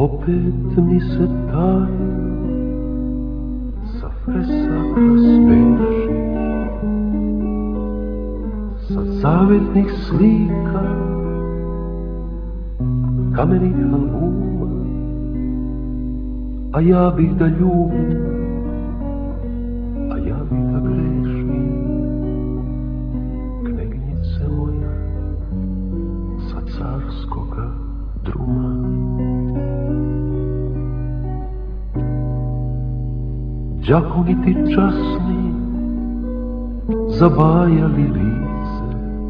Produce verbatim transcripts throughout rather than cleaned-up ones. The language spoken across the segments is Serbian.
Opet mi se tajno sa fresaka speši, sa zavetnih slika, kamenih albuma, a ja bih da ljubim, a ja bih da grešim. Kneginjice moja sa carskoga druma. Đakoniti časni zabajali lice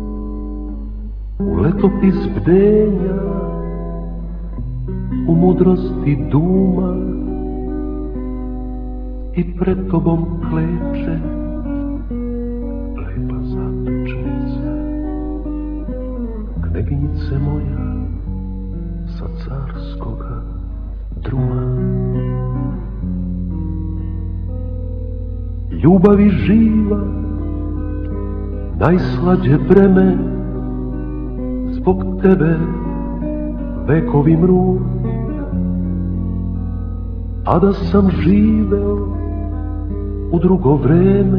u letopis bdenja, u mudrosti duma, i pred tobom kleče lepa zatočnica. Kneginjice moja sa carskoga druma. Ljubavi živa, najslađe breme, zbog tebe vekovi mru. A da sam živeo u drugo vreme,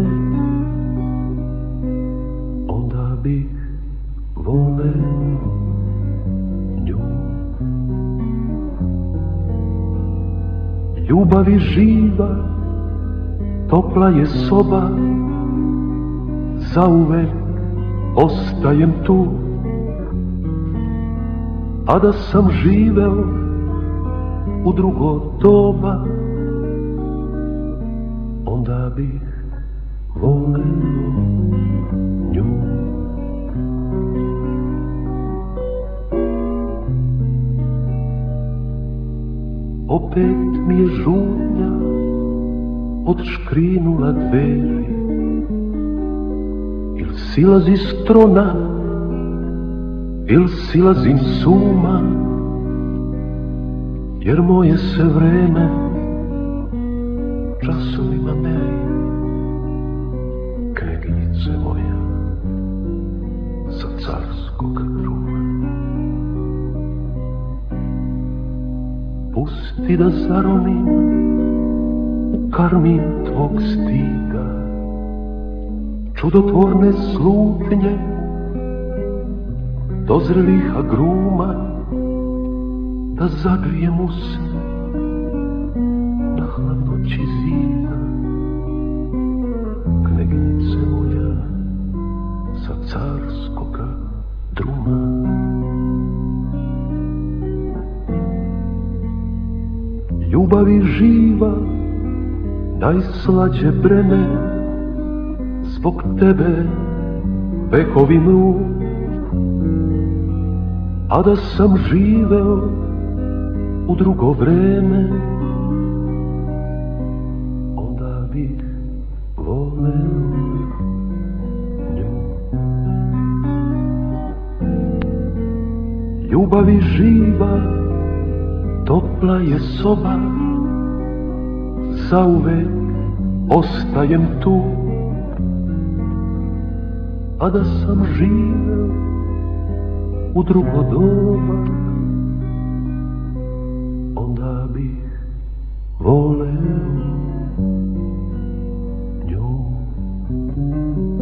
onda bih voleo nju. Ljubavi živa, topla je soba, zauvek ostajem tu. A da sam živeo u drugo doba, onda bih voleo nju. Opet mi je žunja odškrinula dveri, il silazi s trona, il silazim s uma, jer moje se vreme časovima meri. Kneginjice moja sa carskog druma. Pusti da zaronim u karmin tvog stida čudotvorne slutnje dozrelih agruma, da zagrijem usne na hladnoći zida. Kneginjice moja sa carskoga druma. Ljubavi živa, najslađe breme, zbog tebe vekovi mru. A da sam živeo u drugo vreme, onda bih voleo nju. Ljubavi živa, topla je soba, zauvek ostajem tu. A da sam živeo u drugo doba, onda bih voleo nju.